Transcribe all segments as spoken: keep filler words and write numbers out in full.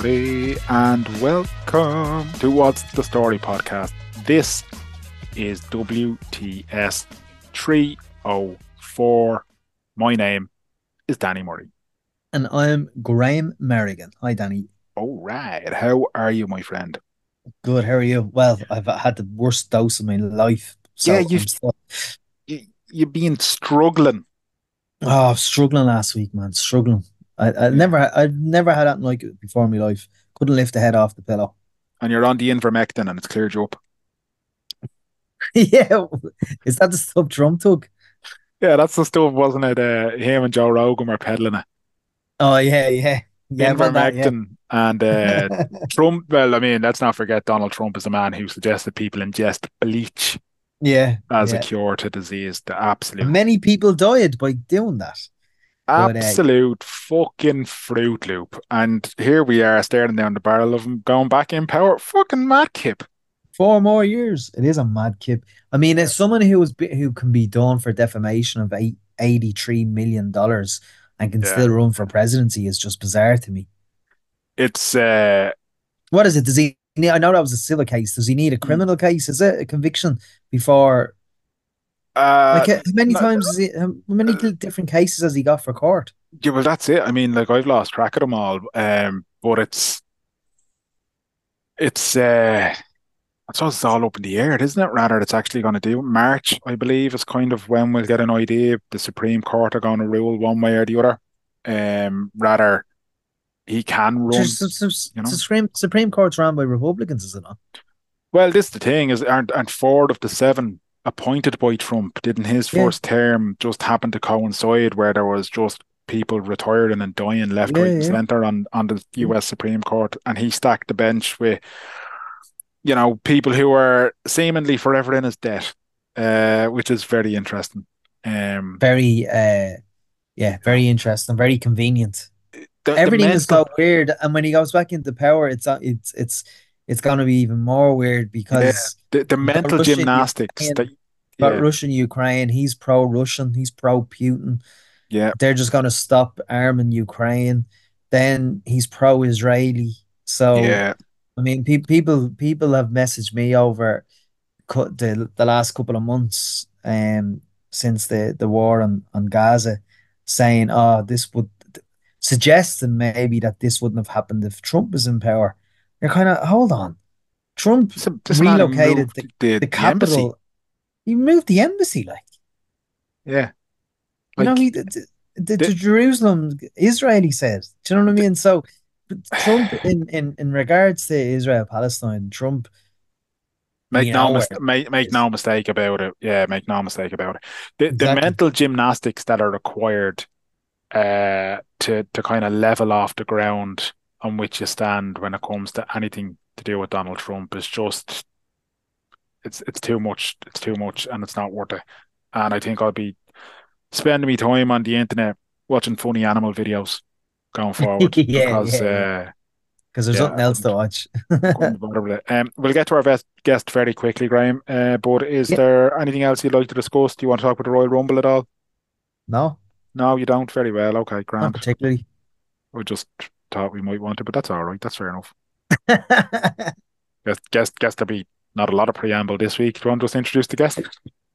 everybody, and welcome to What's the Story podcast. This is W T S three oh four. My name is Danny Murray. And I'm Graham Merrigan. Hi, Danny. All right. How are you, my friend? Good. How are you? Well, I've had the worst dose of my life, Yeah, so you've I'm still. you, you've been struggling. Oh, struggling last week, man. Struggling. I, I Yeah. never, I've never had anything like it before in my life. Couldn't lift the head off the pillow. And you're on the Invermectin and it's cleared you up. Yeah, is that the stuff Trump took? Yeah, that's the stuff, wasn't it? Uh, him and Joe Rogan were peddling it. Oh yeah, yeah, yeah. I've had that. Yeah. Invermectin and uh, Trump. Well, I mean, let's not forget Donald Trump is the man who suggested people ingest bleach Yeah, as a yeah. cure to disease. The And absolute, many people died by doing that. But uh, absolute fucking Fruit Loop. And here we are staring down the barrel of him going back in power. Fucking mad kip. four more years. It is a mad kip. I mean, Yeah. as someone who was who can be done for defamation of eight, eighty-three million dollars and can Yeah. still run for presidency is just bizarre to me. It's, uh, What is it? Does he need, I know that was a civil case. Does he need a mm, criminal case? Is it a conviction before? uh, Like, how many no, times is it? How many uh, different cases has he got for court? yeah, well, that's it. I mean, like, I've lost track of them all. Um, but it's, it's, uh, I suppose it's all up in the air, isn't it? Rather, it's actually going to do March, I believe, is kind of when we'll get an idea if the Supreme Court are going to rule one way or the other. Um, rather, he can run, Just the you know. Supreme Supreme Court's run by Republicans, is it not? Well, this is the thing is, aren't, aren't four of the seven appointed by Trump? Didn't his Yeah, first term just happen to coincide where there was just people retiring and dying left, yeah, right, and yeah. centre on on the Yeah. U S Supreme Court, and he stacked the bench with you know, people who are seemingly forever in his debt, uh, which is very interesting. Um, Very, uh, yeah, you know, very interesting, very convenient. the the Everything is mental, so weird, and when he goes back into power, it's uh, it's it's it's going to be even more weird yeah, because the the you've got mental Russia, gymnastics Ukraine, that, got yeah, Russia, Ukraine. He's pro-Russian. He's pro-Putin. yeah, They're just going to stop arming Ukraine. Then he's pro-Israeli. So, yeah, I mean, pe people people have messaged me over cu- the the last couple of months, um, since the the war on on Gaza, saying, "Oh, this would," suggesting maybe that this wouldn't have happened if Trump was in power. You're kind of, hold on. Trump this, this man who relocated the moved the the the embassy, capital. He moved the embassy, like, yeah, you know, like he the, the, the, the Jerusalem, Israel, he said. Do you know what I the mean? So Trump, in in in regards to Israel Palestine, Trump, make we no know where mis it make make is. no mistake about it. Yeah, make no mistake about it. The the Exactly. mental gymnastics that are required uh, to to kind of level off the ground on which you stand when it comes to anything to do with Donald Trump is just it's it's too much. It's too much, and it's not worth it. And I think I'll be spending me time on the internet watching funny animal videos going forward Yeah, because yeah, yeah. uh, Because there's yeah, nothing I else to couldn't watch. couldn't be bothered with it. Um, we'll get to our best guest very quickly, Graham. Uh, but is Yeah, there anything else you'd like to discuss? Do you want to talk about the Royal Rumble at all? no, No, you don't. Very well. Okay, not Grant. particularly. We just thought we might want to, but that's all right. That's fair enough. Guess, guess, guess there'll be not a lot of preamble this week. Do you want to just introduce the guest?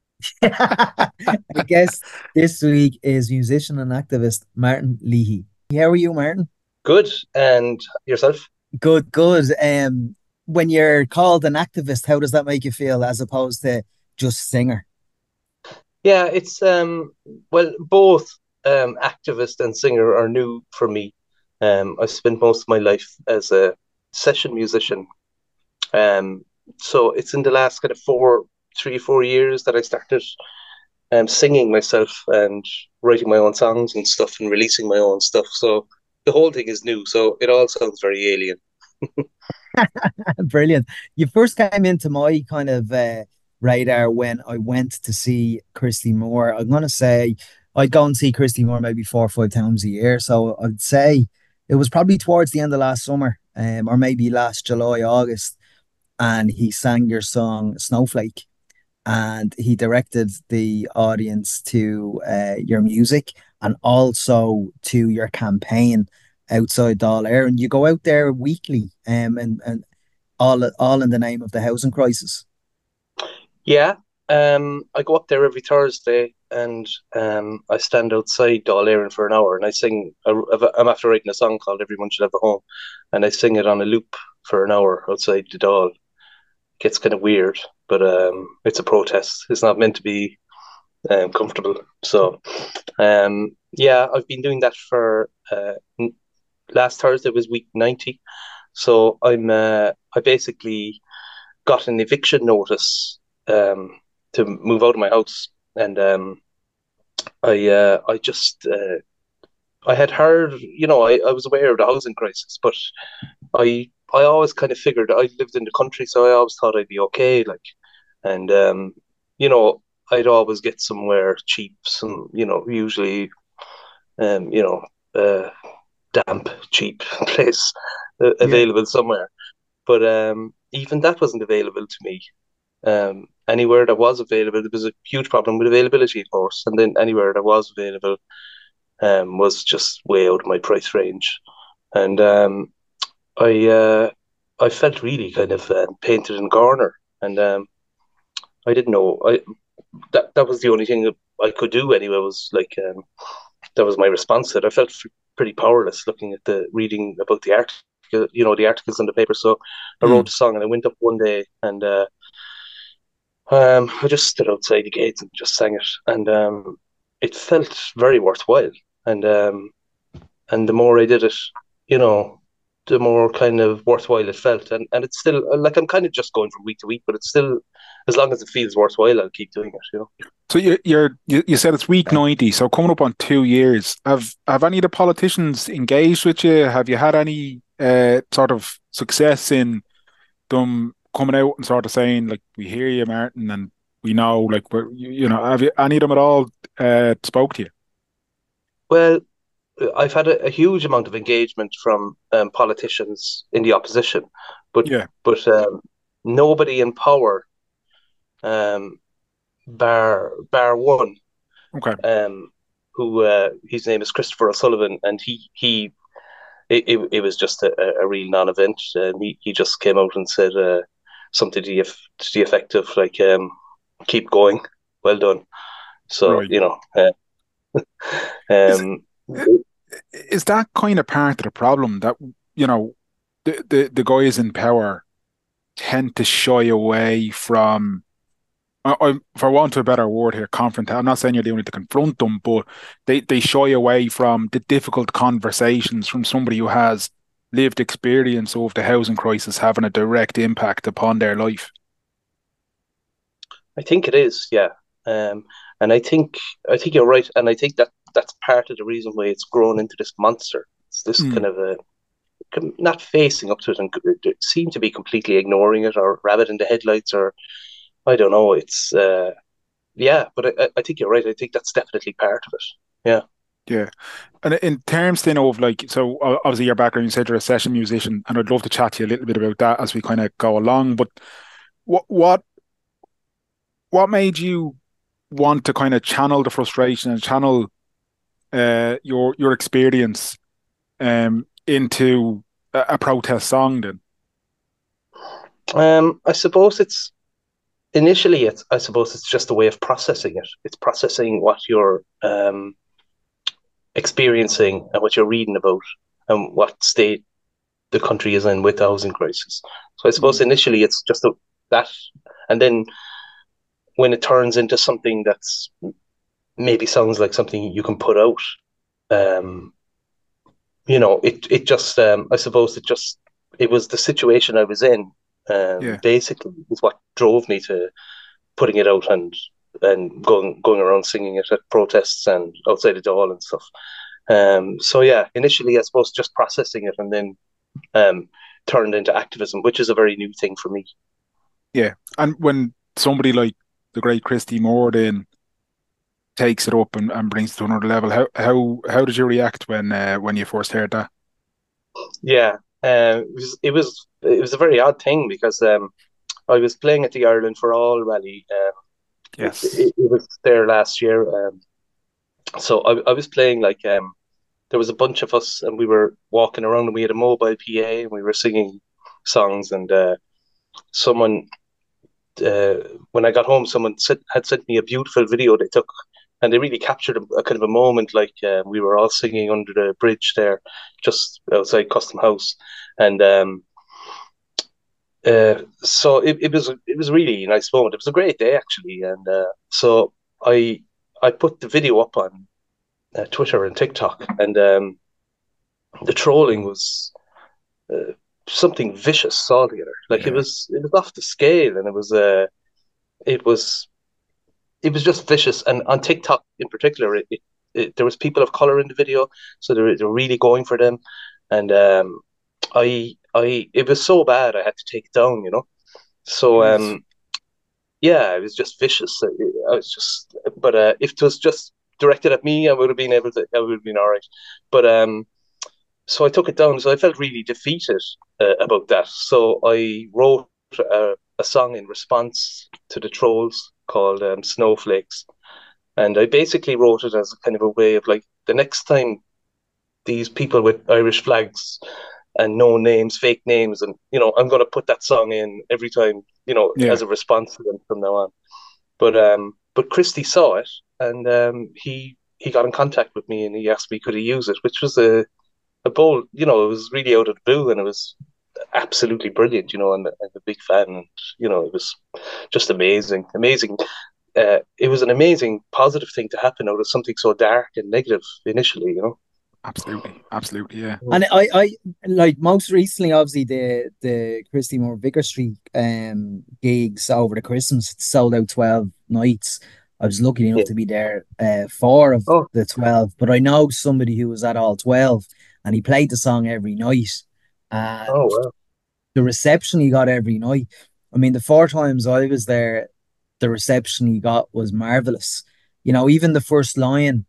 I guess this week is musician and activist Martin Leahy. How are you, Martin? Good. And yourself? Good, good. Um, when you're called an activist, how does that make you feel as opposed to just singer? Yeah, it's um well, both um activist and singer are new for me. Um, I've spent most of my life as a session musician. Um, so it's in the last kind of four, three, four years that I started um singing myself and writing my own songs and stuff and releasing my own stuff. So the whole thing is new. So it all sounds very alien. Brilliant. You first came into my kind of uh, radar when I went to see Christy Moore. I'm going to say I'd go and see Christy Moore maybe four or five times a year. So I'd say it was probably towards the end of last summer, um, or maybe last July, August. And he sang your song Snowflake, and he directed the audience to uh, your music and also to your campaign outside Dáil Éireann, and you go out there weekly, um, and and all all in the name of the housing crisis. Yeah, um, I go up there every Thursday, and um, I stand outside Dáil Éireann for an hour, and I sing. i I'm after writing a song called "Everyone Should Have a Home," and I sing it on a loop for an hour outside the Dáil. Gets kind of weird, but um, it's a protest. It's not meant to be um, comfortable. So, um, yeah, I've been doing that for uh, last Thursday was week ninety. So I'm uh, I basically got an eviction notice um, to move out of my house, and um, I uh, I just uh, I had heard, you know, I, I was aware of the housing crisis, but I I always kind of figured I lived in the country, so I always thought I'd be okay, like, and um, you know, I'd always get somewhere cheap, some, you know, usually, um, you know, uh, damp, cheap place uh, Yeah. available somewhere. But um, even that wasn't available to me. Um, anywhere that was available, there was a huge problem with availability, of course, and then anywhere that was available um, was just way out of my price range. And um, I uh, I felt really kind of um, painted in a corner, and um, I didn't know. I that that was the only thing that I could do anyway. Was like um, that was my response to it. I felt f- pretty powerless looking at the reading about the article, you know, the articles in the paper. So I wrote Mm. a song, and I went up one day, and uh, um, I just stood outside the gates and just sang it, and um, it felt very worthwhile. And um, and the more I did it, you know, the more kind of worthwhile it felt. And and it's still like I'm kind of just going from week to week, but it's still as long as it feels worthwhile, I'll keep doing it. You know. So you you're you, you said it's week ninety, so coming up on two years. Have have any of the politicians engaged with you? Have you had any uh, sort of success in them coming out and sort of saying like, "We hear you, Martin, and we know," like, we're, you, you know, have you any of them at all uh, spoke to you? Well, I've had a, a huge amount of engagement from um, politicians in the opposition, but Yeah. but um, nobody in power, um, bar bar one, Okay. um, who uh, his name is Christopher O'Sullivan, and he he it, it, it was just a, a real non-event. Um, he he just came out and said uh, something to the to the effect of like, um, "Keep going, well done." So Right. you know, uh, Is um, is that kind of part of the problem that, you know, the the, the guys in power tend to shy away from, I, I, for want of a better word here, confront. I'm not saying you're the only to confront them, but they, they shy away from the difficult conversations from somebody who has lived experience of the housing crisis having a direct impact upon their life. I think it is, yeah. Um, and I think I think you're right, and I think that that's part of the reason why it's grown into this monster. It's this kind Mm, of a not facing up to it and seem to be completely ignoring it or rabbit in the headlights, or I don't know. It's uh, yeah, but I, I think you're right. I think that's definitely part of it. Yeah. yeah. And in terms then of like, so uh, obviously your background, you said you're a session musician, and I'd love to chat to you a little bit about that as we kind of go along. But what what what made you want to kind of channel the frustration and channel uh, your your experience um, into a, a protest song then? Um, I suppose it's initially it's I suppose it's just a way of processing it. It's processing what you're um experiencing and what you're reading about and what state the country is in with the housing crisis. So I suppose Mm, initially it's just a, that, and then when it turns into something that's maybe sounds like something you can put out, um, you know, it it just um, I suppose it just it was the situation I was in. Um, yeah, basically, is what drove me to putting it out and and going going around singing it at protests and outside the Dáil and stuff. Um, so yeah, initially I suppose just processing it and then um, turned into activism, which is a very new thing for me. yeah. And when somebody like the great Christy Moore then takes it up and, and brings it to another level, how how how did you react when uh, when you first heard that? Yeah, uh, it was it was it was a very odd thing because um, I was playing at the Ireland for All rally. Uh, it, Yes. it, it was there last year, um, so I, I was playing like um, there was a bunch of us, and we were walking around, and we had a mobile P A, and we were singing songs. And uh, someone, uh, when I got home, someone sent, had sent me a beautiful video they took, and they really captured a, a kind of a moment. Like uh, we were all singing under the bridge there, just outside Custom House, and um, uh, so it, it was it was a really nice moment. It was a great day actually, and uh, so I I put the video up on uh, Twitter and TikTok, and um, the trolling was uh, something vicious altogether. Like it Yeah. was it was off the scale, and it was uh it was it was just vicious. And on TikTok in particular, it, it, it there was people of color in the video, so they were, they were really going for them. And um, I I it was so bad I had to take it down, you know. So Jeez. um, yeah, it was just vicious. I, I was just, but uh, if it was just directed at me, I would have been able to. I would have been all right. But um, so I took it down. So I felt really defeated uh, about that. So I wrote a, a song in response to the trolls called um, Snowflakes. And I basically wrote it as a kind of a way of like, the next time these people with Irish flags and no names, fake names, and, you know, I'm going to put that song in every time, you know, Yeah. as a response to them from now on. But, um, but Christy saw it, and um, he, he got in contact with me, and he asked me could he use it, which was a, a bold, you know, it was really out of the blue, and it was absolutely brilliant, you know, and I'm a big fan, and you know, it was just amazing, amazing. Uh, it was an amazing positive thing to happen out of something so dark and negative initially, you know. Absolutely. Absolutely. Yeah. And I, I like most recently, obviously the the Christy Moore Vicar Street um gigs over the Christmas, it sold out twelve nights. I was lucky enough Yeah. to be there uh four of Oh, the twelve, but I know somebody who was at all twelve, and he played the song every night. oh And wow. the reception he got every night, I mean, the four times I was there, the reception he got was marvelous. You know, even the first line,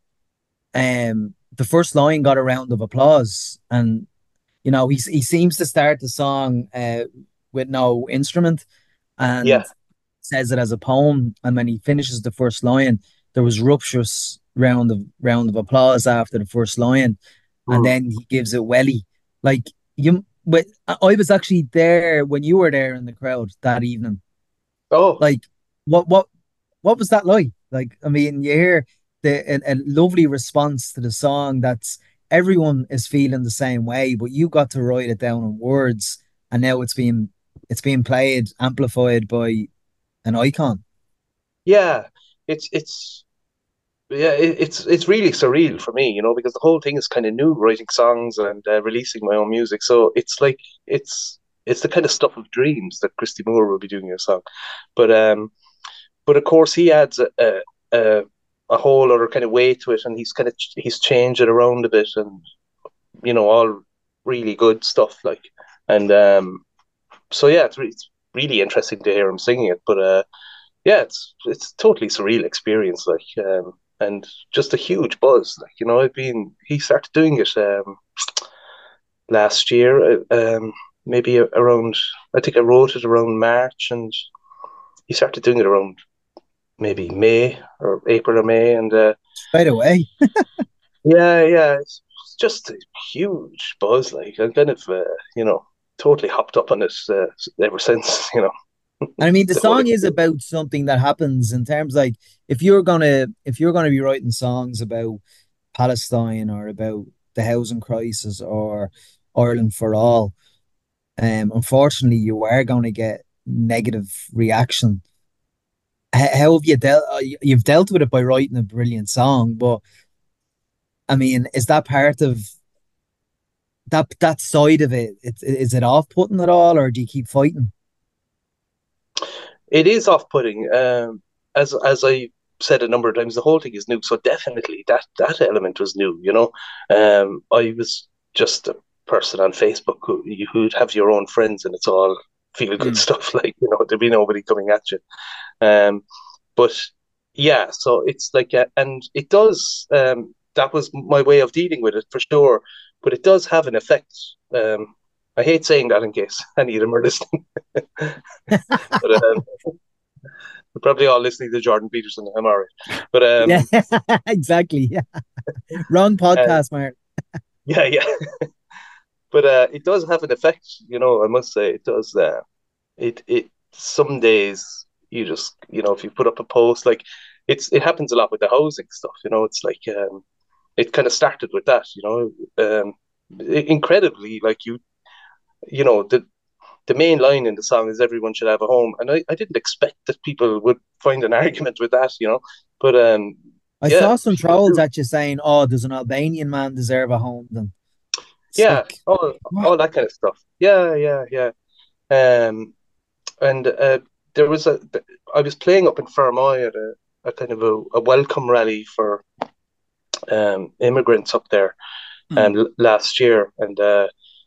um, the first line got a round of applause, and you know, he he seems to start the song uh, with no instrument Yeah. and says it as a poem, and when he finishes the first line, there was rapturous round of round of applause after the first line, and Mm. then he gives it welly. Like you, but I was actually there when you were there in the crowd that evening. Oh, Like, what what what was that like? Like, I mean, you hear the a, a lovely response to the song that's everyone is feeling the same way, but you got to write it down in words, and now it's being it's being played, amplified by an icon. yeah. It's it's yeah. It, it's it's really surreal for me, you know, because the whole thing is kind of new, writing songs and uh, releasing my own music. So it's like it's it's the kind of stuff of dreams that Christy Moore will be doing a song. But um, but of course he adds a, a, a a whole other kind of way to it, and he's kind of he's changed it around a bit, and you know, all really good stuff. Like, and um, so yeah, it's, re- it's really interesting to hear him singing it. But uh, yeah, it's it's totally surreal experience. Like, um, and just a huge buzz. Like, you know, I've been he started doing it um last year, uh, um, maybe around. I think I wrote it around March, and he started doing it around maybe May or April or May, and uh, Right away. yeah, yeah, it's just a huge buzz. Like I'm kind of, uh, you know, totally hopped up on it uh, ever since. You know, And I mean, the the whole song is experience. about something that happens in terms like if you're gonna if you're gonna be writing songs about Palestine or about the housing crisis or Ireland for all, um, unfortunately, you are going to get negative reaction. H- How have you dealt? uh, you- You've dealt with it by writing a brilliant song, but I mean, is that part of that that side of it? It's is it off putting at all, or do you keep fighting? It is off-putting. Um, as as I said a number of times, the whole thing is new. So definitely that that element was new. You know, um, I was just a person on Facebook who who'd have your own friends, and it's all feel good Mm. stuff. Like, you know, there'd be nobody coming at you. Um, but yeah, so it's like, uh, and it does. Um, that was my way of dealing with it for sure. But it does have an effect. Um, I hate saying that in case any of them are listening, but um, we're probably all listening to Jordan Peterson. I'm all right, but Yeah, um, exactly. Yeah. Wrong uh, podcast, Mark. Yeah, yeah. But uh, it does have an effect, you know. I must say, it does. Uh, it it some days you just, you know, if you put up a post, like it's it happens a lot with the housing stuff, you know. It's like um, it kind of started with that, you know. Um, incredibly, like you, you know, the the main line in the song is everyone should have a home, and I, I didn't expect that people would find an argument with that, you know. But um, I yeah, saw some people trolls do. at you saying, "Oh, does an Albanian man deserve a home?" Then it's Yeah, like, all what? all that kind of stuff. Yeah, yeah, yeah. Um, and uh, there was a I was playing up in Fermoy at a, a kind of a, a welcome rally for um, immigrants up there Mm. um, l- last year, and uh,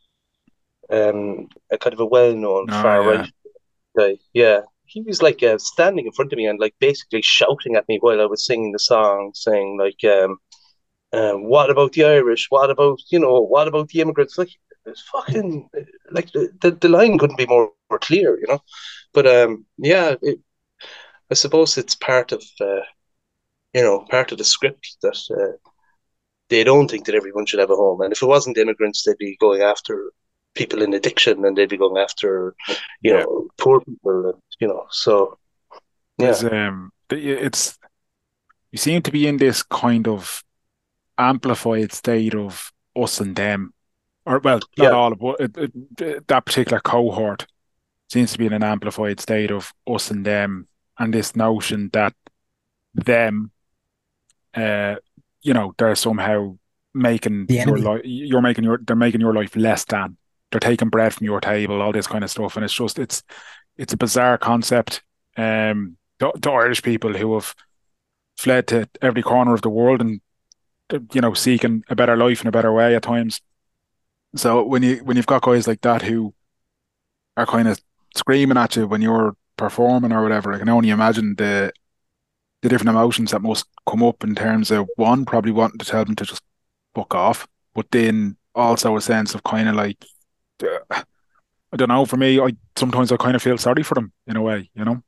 um, a kind of a well-known Oh far right yeah. guy. Yeah, he was like uh, standing in front of me and like basically shouting at me while I was singing the song, saying like, um, um, "What about the Irish? What about, you know? What about the immigrants?" Like it's fucking like the, the, the line couldn't be more, more clear, you know. But um, yeah, it, I suppose it's part of uh, you know part of the script that uh, they don't think that everyone should have a home, and if it wasn't immigrants, they'd be going after people in addiction, and they'd be going after you Yeah. know poor people, and you know so yeah, There's um it's you seem to be in this kind of amplified state of us and them. Or well, not yeah, all of it, it, it, that particular cohort seems to be in an amplified state of us and them, and this notion that them, uh, you know, they're somehow making The your enemy. life, you're making your, they're making your life less than. They're taking bread from your table, all this kind of stuff, and it's just, it's, it's a bizarre concept. Um, to, to Irish people who have fled to every corner of the world and you know seeking a better life in a better way at times. So when you when you've got guys like that who are kind of screaming at you when you're performing or whatever, I can only imagine the the different emotions that must come up in terms of one, probably wanting to tell them to just fuck off, but then also a sense of kind of like, uh, I don't know, for me, I sometimes I kind of feel sorry for them in a way, you know?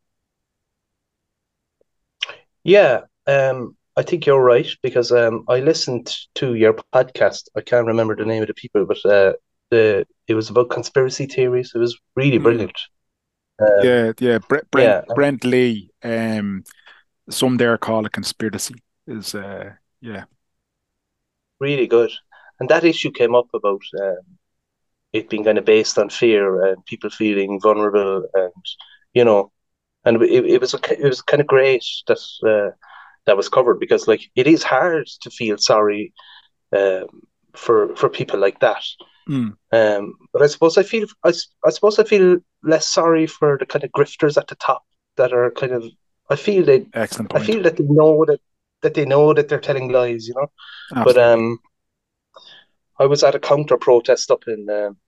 yeah. Um, I think you're right because um, I listened to your podcast. I can't remember the name of the people, but uh, the it was about conspiracy theories. It was really Mm. brilliant. Um, Yeah, yeah. Brent, Brent, yeah, Brent Lee, um, some there call it conspiracy. Is uh, yeah, really good. And that issue came up about uh, it being kind of based on fear and people feeling vulnerable, and you know, and it, it was a, it was kind of great that uh, that was covered because like it is hard to feel sorry um, for for people like that. mm, Um, but I suppose I feel I, I suppose I feel less sorry for the kind of grifters at the top that are kind of I feel they excellent I point. feel that they know that that they know that they're telling lies, you know. But Absolutely. um, I was at a counter protest up in um,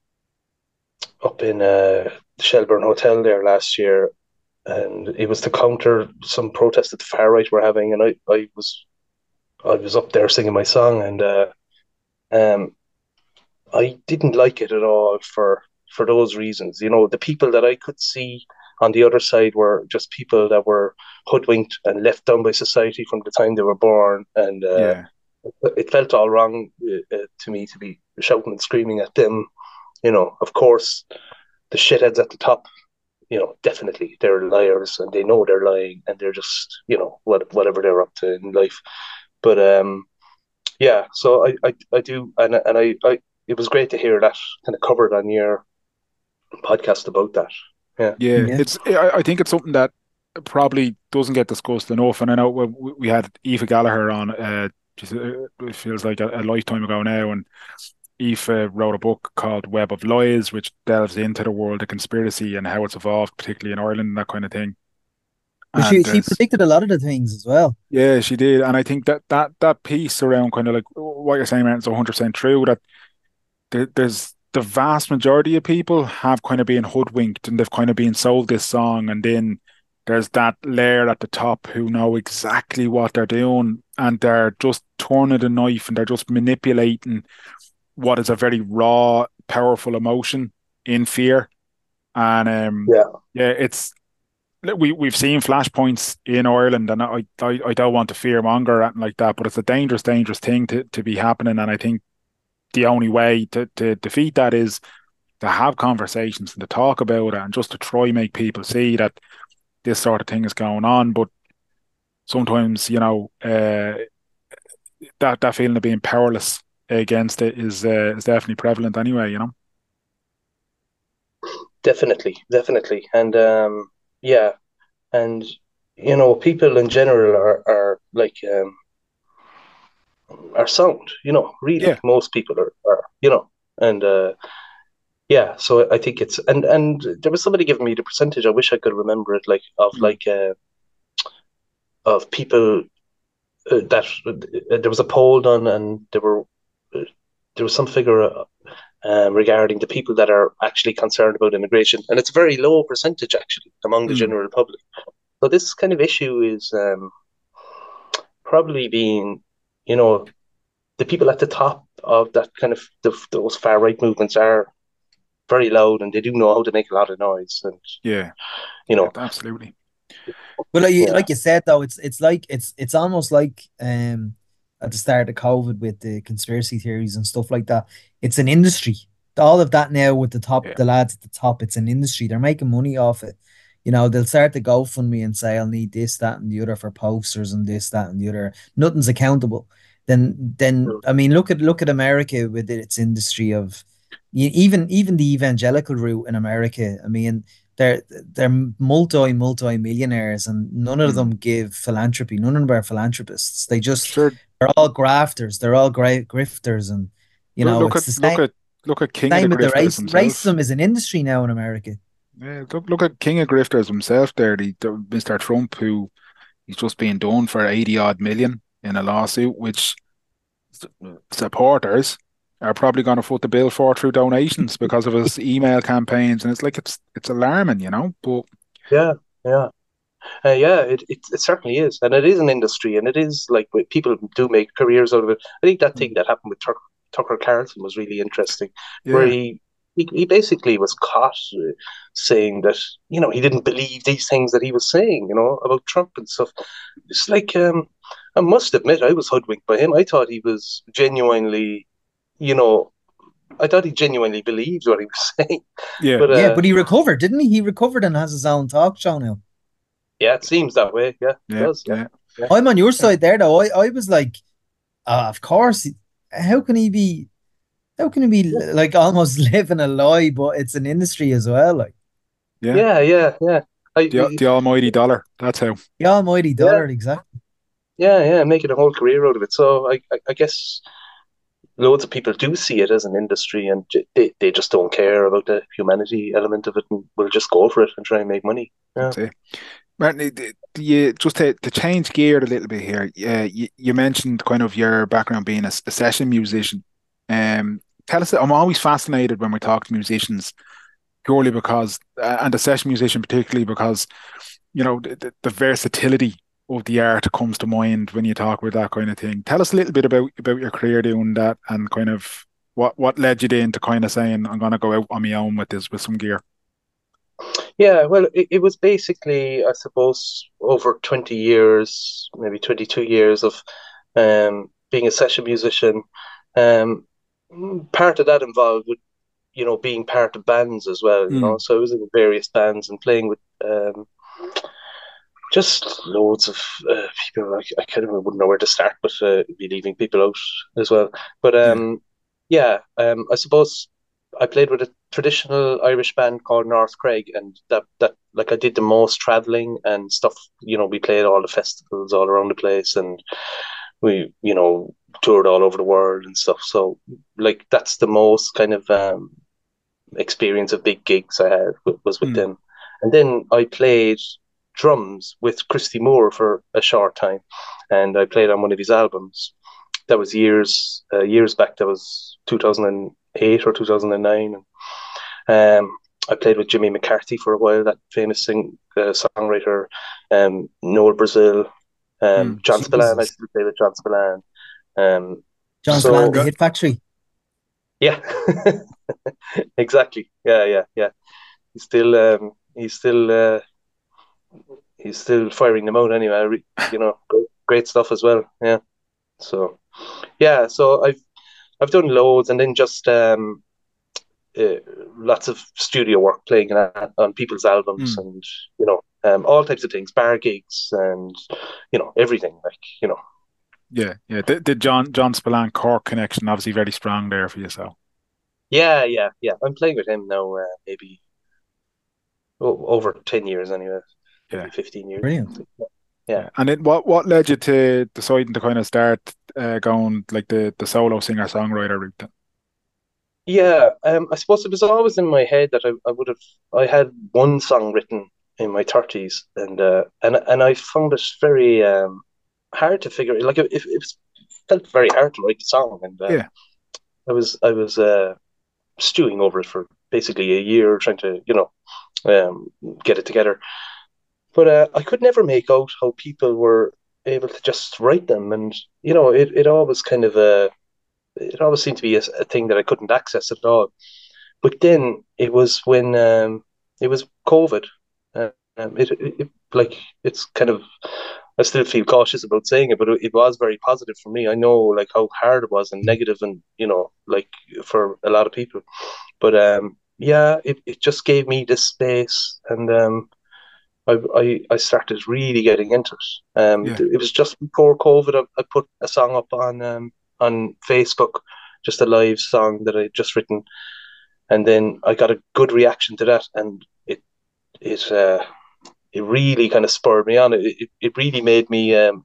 up in uh, the Shelburne Hotel there last year, and it was to counter some protest that the far right were having, and I, I was I was up there singing my song, and uh, um, I didn't like it at all for for those reasons. You know, the people that I could see on the other side were just people that were hoodwinked and left down by society from the time they were born, and uh, Yeah, it felt all wrong uh, uh, to me to be shouting and screaming at them. You know, of course, the shitheads at the top, you know, definitely they're liars and they know they're lying and they're just, you know, what, whatever they're up to in life. But um, yeah, so I, I, I do, and and I, I, it was great to hear that kind of covered on your podcast about that. Yeah, yeah. Yeah. It's I, I think it's something that probably doesn't get discussed enough. And I know we, we had Aoife Gallagher on. Uh, just, uh, it feels like a, a lifetime ago now, and Aoife wrote a book called Web of Lies, which delves into the world of conspiracy and how it's evolved, particularly in Ireland and that kind of thing. But And she she there's predicted a lot of the things as well. yeah, she did, and I think that that that piece around kind of like what you're saying, Martin, is one hundred percent true. That there, there's the vast majority of people have kind of been hoodwinked and they've kind of been sold this song, and then there's that layer at the top who know exactly what they're doing and they're just turning the knife and they're just manipulating what is a very raw, powerful emotion in fear. And um, yeah, yeah, it's we we've seen flashpoints in Ireland, and I, I I don't want to fear monger or anything like that, but it's a dangerous, dangerous thing to to be happening. And I think the only way to, to defeat that is to have conversations and to talk about it and just to try make people see that this sort of thing is going on. But sometimes, you know, uh, that that feeling of being powerless against it is uh, is definitely prevalent anyway, you know. Definitely, definitely, and um, yeah, and you know, people in general are are like um, are sound. You know, really, Yeah. most people are, are you know, and uh, yeah. So I think it's and and there was somebody giving me the percentage. I wish I could remember it. Like of Mm. like uh, of people uh, that uh, there was a poll done, and there were uh, there was some figure uh, um, regarding the people that are actually concerned about immigration, and it's a very low percentage actually among the Mm. general public. So this kind of issue is um, probably being, you know, the people at the top of that kind of the, those far right movements are very loud, and they do know how to make a lot of noise, and Yeah. you Yeah, know, absolutely. But like you, yeah, like you said though, it's it's like it's it's almost like um at the start of COVID with the conspiracy theories and stuff like that. It's an industry. All of that now with the top, Yeah. the lads at the top, it's an industry. They're making money off it. You know, they'll start to GoFundMe and say, I'll need this, that, and the other for posters and this, that, and the other. Nothing's accountable. Then then I mean look at look at America with its industry of e- even even the evangelical route in America. I mean, they're they're multi multi millionaires, and none of Mm. them give philanthropy. None of them are philanthropists. They just Sure. they're all grafters. They're all great grifters, and you Look, know look it's at the look same at look at King of the same with the Grifters race. himself. Racism is an industry now in America. Yeah, look, look at King of Grifters himself there, the, the Mister Trump, who he's just being done for eighty odd million in a lawsuit, which supporters are probably going to foot the bill for through donations because of his email campaigns, and it's like it's it's alarming, you know. But yeah, yeah. Uh, yeah, it, it it certainly is, and it is an industry, and it is like people do make careers out of it. I think that thing mm, that happened with Tucker, Tucker Carlson was really interesting, where yeah, he, he he basically was caught uh, saying that you know he didn't believe these things that he was saying, you know, about Trump and stuff. It's like um, I must admit I was hoodwinked by him. I thought he was genuinely, you know, I thought he genuinely believed what he was saying, yeah, but Yeah, uh, but he recovered, didn't he? He recovered and has his own talk show now. yeah, it seems that way. Yeah, it yeah, does. Yeah, yeah, yeah. I'm on your yeah, side there, though. I, I was like, uh, of course. How can he be? How can he be like almost living a lie? But it's an industry as well. Like yeah. Yeah, yeah, yeah. The I, the almighty dollar. That's how. the almighty yeah, dollar, exactly. yeah, yeah, making a whole career out of it. So I, I, I guess loads of people do see it as an industry, and j- they, they just don't care about the humanity element of it, and will just go for it and try and make money. Yeah, That's it. Martin, d- d- you just to, to change gear a little bit here. Yeah, you, you mentioned kind of your background being a, s- a session musician. Um, tell us. I'm always fascinated when we talk to musicians, purely because, uh, and a session musician particularly because, you know, the, the the versatility of the art comes to mind when you talk about that kind of thing. Tell us a little bit about about your career doing that and kind of what what led you into kind of saying I'm going to go out on my own with this with some gear. yeah. Well, it, it was basically, I suppose, over twenty years, maybe twenty-two years of um being a session musician. Um, Part of that involved with you know being part of bands as well. You know, Mm, so I was in various bands and playing with um just loads of uh, people. Like I kind of wouldn't know where to start, but uh, be leaving people out as well. But yeah. um, yeah, um, I suppose I played with a traditional Irish band called North Craig, and that that like I did the most traveling and stuff. You know, we played all the festivals all around the place, and we you know toured all over the world and stuff. So like that's the most kind of um, experience of big gigs I had was with Mm, them. And then I played drums with Christy Moore for a short time, and I played on one of his albums. That was years uh, years back. That was two thousand eight or two thousand nine. Um, I played with Jimmy McCarthy for a while, that famous sing, uh, songwriter. Um, Noel Brazil, um, mm. John Spillane. I Jesus. still play with John Spillane. Um, John Spillane, so the Yeah, Hit Factory. yeah, exactly. Yeah, yeah, yeah. He's still um, he's still uh, he's still firing them out anyway. You know, great, great stuff as well. Yeah. So yeah, so I've I've done loads, and then just um, uh, lots of studio work, playing on, on people's albums, Mm. and you know, um, all types of things, bar gigs, and you know, everything. Like you know, Yeah, yeah. The, the John John Spillane Cork connection obviously very strong there for yourself. yeah, yeah, yeah. I'm playing with him now, uh, maybe o over ten years anyway, Yeah, maybe fifteen years. Brilliant. Yeah. yeah. And then what what led you to deciding to kind of start uh, going like the the solo singer songwriter route then? Yeah, um, I suppose it was always in my head that I, I would have I had one song written in my thirties, and uh, and and I found it very um, hard to figure. Like it, it, it was, felt very hard to write the song, and um, Yeah, I was I was uh, stewing over it for basically a year, trying to you know um, get it together. But uh, I could never make out how people were able to just write them, and you know it, it always kind of uh, it always seemed to be a, a thing that I couldn't access at all. But then it was when um, it was COVID. Uh, um, it, it, it like it's kind of I still feel cautious about saying it, but it, it was very positive for me. I know like how hard it was and negative, and you know like for a lot of people. But um, yeah, it, it just gave me this space, and um, I, I I started really getting into it. Um, yeah. it was just before COVID. I, I put a song up on um on Facebook, just a live song that I would just written, and then I got a good reaction to that, and it it uh, it really kind of spurred me on. It it, it really made me um,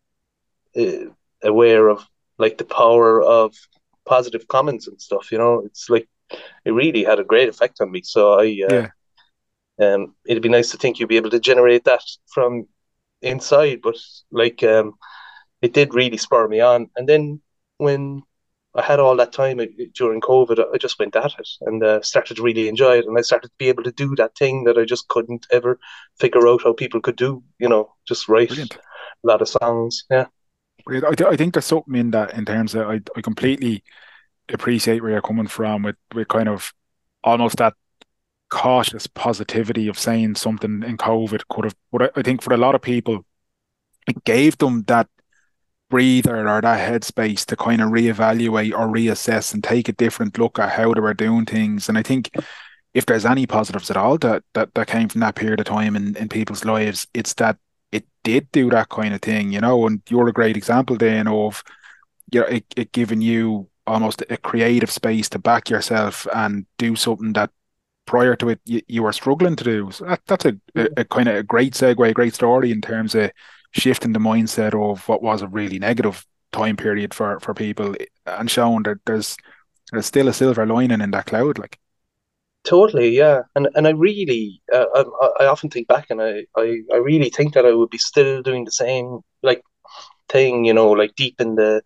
uh, aware of like the power of positive comments and stuff. You know, it's like it really had a great effect on me. So I Yeah. uh, um, it'd be nice to think you'd be able to generate that from inside, but like um, it did really spur me on. And then when I had all that time uh, during COVID, I just went at it and uh, started to really enjoy it. And I started to be able to do that thing that I just couldn't ever figure out how people could do, you know, just write Brilliant. a lot of songs. Yeah. Brilliant. I, th- I think there's something in that in terms of I, I completely appreciate where you're coming from with with kind of almost that cautious positivity of saying something in COVID could have, but I, I think for a lot of people, it gave them that breather or that headspace to kind of reevaluate or reassess and take a different look at how they were doing things. And I think if there's any positives at all that that, that came from that period of time in, in people's lives, it's that it did do that kind of thing, you know, and you're a great example then of you know, it, it giving you almost a creative space to back yourself and do something that prior to it you, you were struggling to do. So that, that's a, a, a kind of a great segue, a great story in terms of shifting the mindset of what was a really negative time period for for people and showing that there's there's still a silver lining in that cloud. Like, Totally, yeah, and and I really, uh, I, I often think back, and I, I, I really think that I would be still doing the same like thing, you know, like deep in the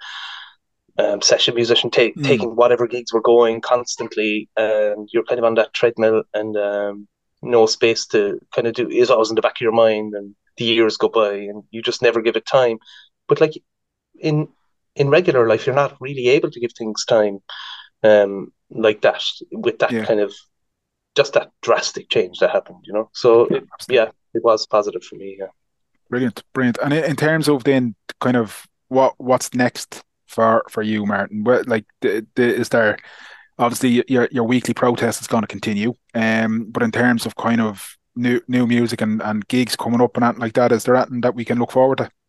um, session musician, take, mm, taking whatever gigs were going constantly, and you're kind of on that treadmill, and um, no space to kind of do is always in the back of your mind, and the years go by, and you just never give it time. But like in in regular life, you're not really able to give things time um, like that with that yeah, kind of just that drastic change that happened, you know. So it, yeah, absolutely. it was positive for me. Yeah. Brilliant, brilliant. And in in terms of then kind of what what's next for for you, Martin? Where like the, the, is there obviously your your weekly protest is going to continue, um, but in terms of kind of new new music and, and gigs coming up and anything like that, is there anything that we can look forward to?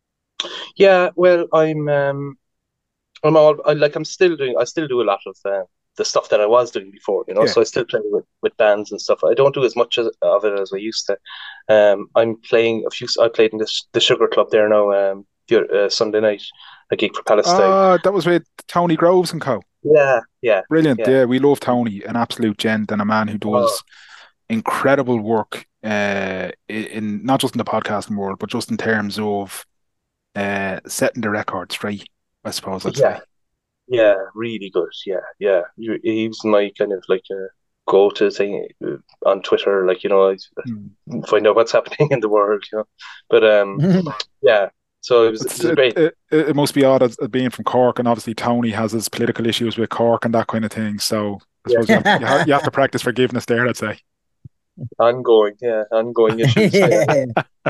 Yeah, well, I'm um, I'm all I, like I'm still doing. I still do a lot of uh, the stuff that I was doing before, you know. Yeah. So I still play with, with bands and stuff. I don't do as much as, of it as I used to. Um, I'm playing a few. I played in this the Sugar Club there now. Um, the, uh, Sunday night, a gig for Palestine. Uh, that was with Tony Groves and co. Yeah, yeah, Brilliant. yeah. Yeah, we love Tony, an absolute gent and a man who Oh, does incredible work uh, in, in not just in the podcasting world, but just in terms of uh, setting the record straight, I suppose I'd yeah, say. yeah. Really good. Yeah, yeah. He he was my kind of like a go-to thing uh, on Twitter. Like you know, I Mm. find out what's happening in the world. You know, but um, yeah. So it was it It's was a it, great. it, it must be odd as, as being from Cork, and obviously Tony has his political issues with Cork and that kind of thing. So I Yeah. suppose you have you have, you have to practice forgiveness there, I'd say. Ongoing, yeah, ongoing issues. Yeah, Yeah.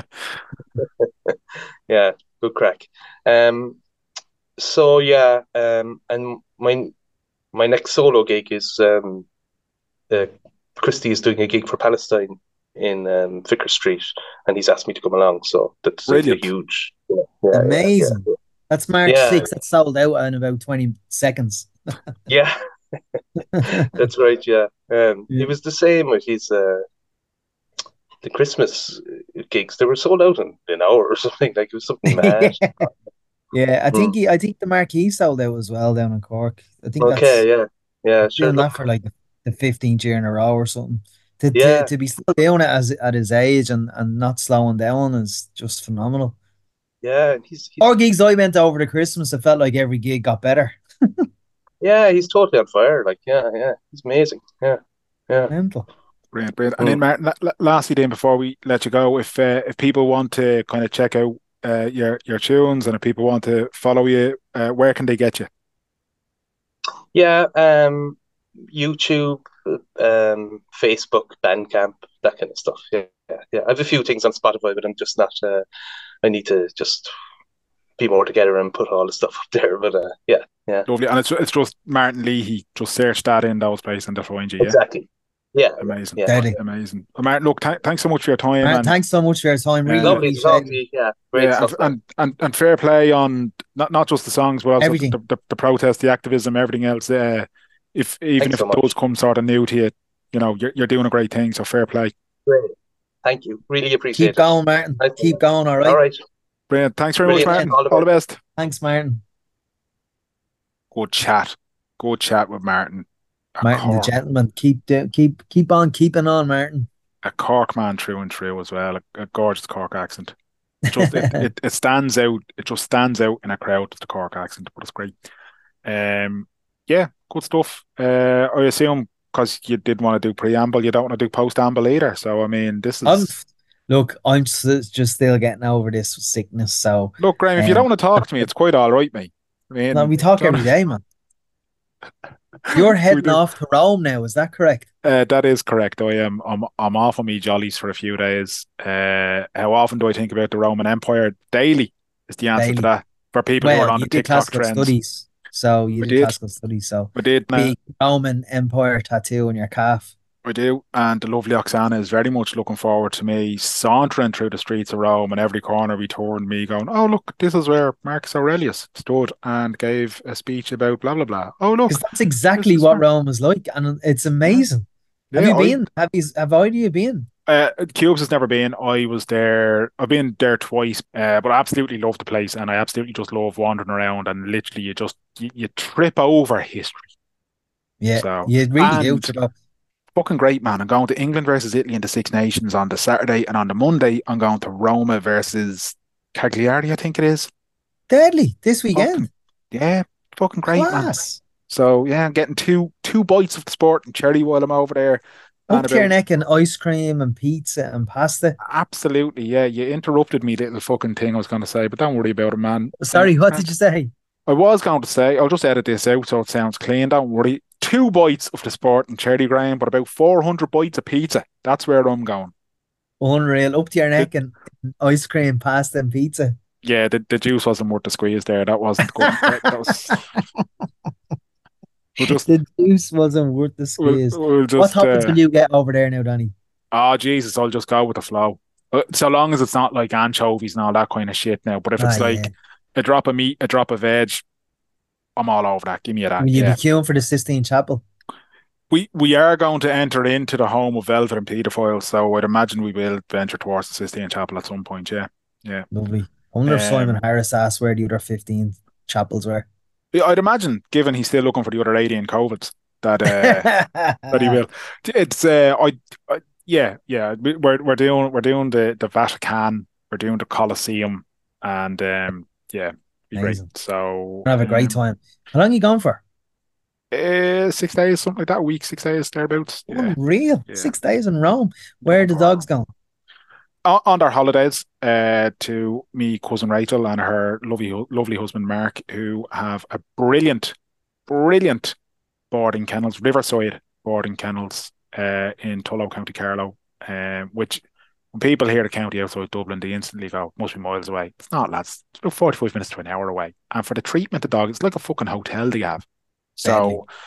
yeah, good crack. Um, so yeah, um, and my my next solo gig is um, uh, Christy is doing a gig for Palestine in um, Vicar Street, and he's asked me to come along. So that's a, a Brilliant. huge, yeah, yeah, yeah, Amazing. That's March yeah, sixth. That's sold out in about twenty seconds. yeah. That's right. Yeah, um, Yeah. it was the same with his uh, the Christmas gigs. They were sold out in an hour or something. Like it was something mad. Yeah, I Mm. think he, I think the Marquee sold out as well down in Cork. I think Okay, that's yeah, yeah. Sure. doing that Look, for like the, the fifteenth year in a row or something. To, to yeah, to be still doing it as at his age and, and not slowing down is just phenomenal. yeah. And he's Our he's gigs I went over the Christmas, it felt like every gig got better. yeah, he's totally on fire. Like, yeah, yeah. He's amazing. Yeah, yeah. Mental. Brilliant, brilliant. And then, Mm. Martin, la- la- lastly, then before we let you go, if uh, if people want to kind of check out uh, your your tunes, and if people want to follow you, uh, where can they get you? Yeah. Um, YouTube, um, Facebook, Bandcamp, that kind of stuff. Yeah, yeah, yeah. I have a few things on Spotify, but I'm just not. Uh, I need to just be more together and put all the stuff up there. But uh, yeah, yeah, Lovely. And it's it's just Martin Leahy. Just search that in those places and they'll find you. Yeah. exactly. Yeah, Amazing. yeah, Deadly. yeah. Amazing. Well, Martin, look, th thanks so much for your time, Martin, and thanks so much for your time. Really uh, Lovely to appreciate talk to it. you. Yeah, great yeah, and, stuff, man. and and and fair play on not not just the songs, but also Everything. the the, the protest, the activism, everything else. Uh, if even Thanks if so it does much. come sort of new to you, you know, you're you're doing a great thing. So fair play. Great. Thank you. Really Keep appreciate it. going, Martin. Thanks so Keep much. going, all All right? right. Brilliant. Thanks very much, Brilliant. Brilliant. Martin. All the All the best. best. Thanks, Martin. Good chat. Good chat with Martin. A Martin the Cork, gentleman. Keep do, keep keep on keeping on, Martin. a Cork man through and through as well. A, a gorgeous Cork accent. Just it, it it stands out. It just stands out in a crowd. The Cork accent, but it's great. Um, yeah, good stuff. Uh, I assume because you did want to do preamble, you don't want to do post-amble either. So I mean, this I'm is look, I'm s- just still getting over this sickness. So, look, Graham. If you don't um, want to talk to me, it's quite all right, mate. I no, mean, we talk don't, every day, man. You're we heading do. off to Rome now. Is that correct? Uh, that is correct. I am. I'm. I'm off on me jollies for a few days. Uh, how often do I think about the Roman Empire? Daily is the answer to Daily. that. For people who are Well, on you the did TikTok classical trends, studies, so you I did did. classical studies. So I did. Now big Roman Empire tattoo on your calf. I do. And the lovely Oksana is very much looking forward to me sauntering through the streets of Rome, and every corner we turned, me going, "Oh look, this is where Marcus Aurelius stood and gave a speech about blah blah blah. Oh Because look, that's this exactly is what where." Rome is like, and it's Yeah, amazing. Have yeah. you I been? Have you? Have either of you been? Uh, Cubes has never been. I was there. I've been there twice, uh, but I absolutely love the place, and I absolutely just love wandering around. And literally, you just you, you trip over history. Yeah, So, you really do. and Trip. fucking great, man. I'm going to England versus Italy in the Six Nations on the Saturday, and on the Monday, I'm going to Roma versus Cagliari, I think it is. Deadly this weekend. Fucking yeah, fucking great, man. Class. So yeah, I'm getting two two bites of the sport and cherry while I'm over there, and Up to your about neck in ice cream and pizza and pasta. absolutely, yeah. You interrupted me, little fucking thing I was going to say, but don't worry about it, man. Uh, Sorry, what uh, did you say? I was going to say, I'll just edit this out so it sounds clean. Don't worry. Two bites of the sport and cherry Graham, but about four hundred bites of pizza. That's where I'm going. Unreal. Up to your The, neck in ice cream, pasta, and pizza. yeah, the, the juice wasn't worth the squeeze there. That wasn't good. That, that was. We'll just, The juice wasn't worth the we'll, squeeze. we'll What just. toppings Uh, will you get over there now, Danny? oh Jesus, I'll just go with the flow. Uh, So long as it's not like anchovies and all that kind of shit now. But if Ah, it's yeah. like a drop of meat, a drop of veg, I'm all over that. Give me that. Will you be Yeah. queuing for the Sistine Chapel? We we are going to enter into the home of Velvet and Peterfoyle, so I'd imagine we will venture towards the Sistine Chapel at some point. Yeah, yeah. Lovely. I wonder if Simon Um, Harris asked where the other fifteen chapels were. yeah, I'd imagine, given he's still looking for the other eighty in COVIDs, that uh, that he will. It's uh, I, I yeah, yeah. we- We're we're doing we're doing the the Vatican, we're doing the Colosseum, and um, yeah, be great. Amazing. So Have a great um, time. How long are you gone for? uh, six days, something like that. A week, six days, thereabouts. Yeah, Unreal. yeah. Six days in Rome. Where are the dogs going? On on their holidays, uh, to me cousin Rachel and her lovely hu- lovely husband Mark, who have a brilliant, brilliant boarding kennels, Riverside boarding kennels, uh, in Tullow, County Carlow, uh, which when people hear the county outside Dublin, they instantly go, must be miles away. It's not, lads. It's about forty-five minutes to an hour away. And for the treatment of the dog, it's like a fucking hotel they have. Deadly. So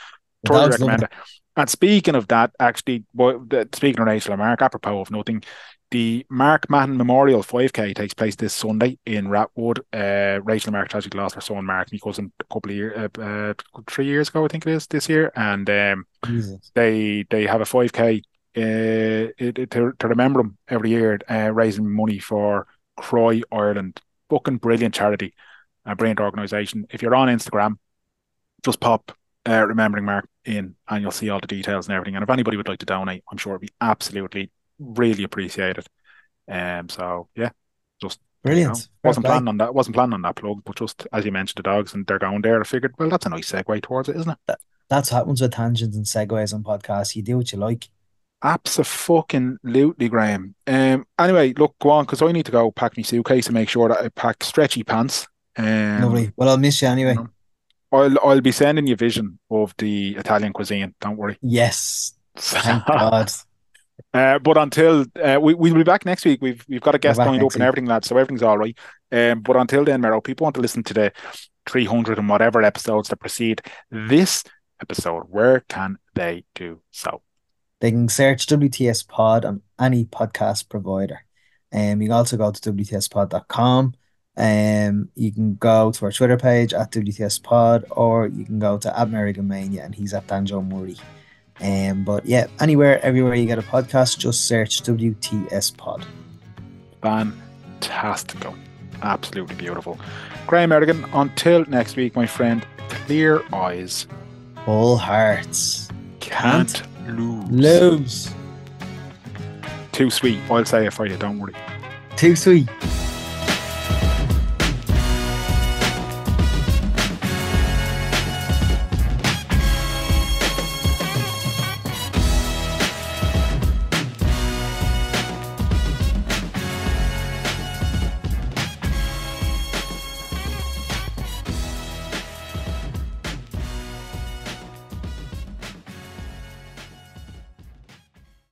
The thoroughly dogs love recommend it. it. And speaking of that, actually, well, the, speaking of Rachel and Mark, apropos of nothing, the Mark Mahon Memorial five K takes place this Sunday in Ratwood. Uh, Rachel and Mark tragically lost their son Mark, my cousin, a couple of years, uh, uh, three years ago, I think it is, this year. And um, Jesus. they they have a five K uh, it, it- to, to remember him every year, uh, raising money for Cry Ireland. Fucking brilliant charity, a brilliant organisation. If you're on Instagram, just pop uh, remembering Mark in, and you'll see all the details and everything. And if anybody would like to donate, I'm sure it'd be absolutely really appreciated. Um, so yeah, just there you go. Brilliant. Fair Wasn't play. planning on that. Wasn't planning on that plug, but just as you mentioned the dogs and they're going there, I figured, well, that's a nice segue towards it, isn't it? That, that's what happens with tangents and segues on podcasts. You do what you like. Absolutely, Graham. Um, anyway, look, go on, because I need to go pack my suitcase and make sure that I pack stretchy pants. Um, Lovely. Well, I'll miss you you anyway. know, I'll I'll be sending you vision of the Italian cuisine. Don't worry. Yes. Thank God. Uh, but until uh, we we'll be back next week. We've we've got a We're guest back lined up next and week. everything, lads. So everything's all right. Um, but until then, Mero, people want to listen to the three hundred and whatever episodes that precede this episode. Where can they do so? They can search W T S Pod on any podcast provider. Um, you can also go to W T S pod dot com. Um, you can go to our Twitter page at W T S Pod, or you can go to at American Mania and he's at Danjo Murray. Um, but yeah, anywhere, everywhere you get a podcast, just search W T S Pod. Fantastical. Absolutely beautiful. Graham Erdogan, until next week, my friend, clear eyes. Full hearts. Can't lose. Lose. Too sweet. I'll say it for you, don't worry. Too sweet.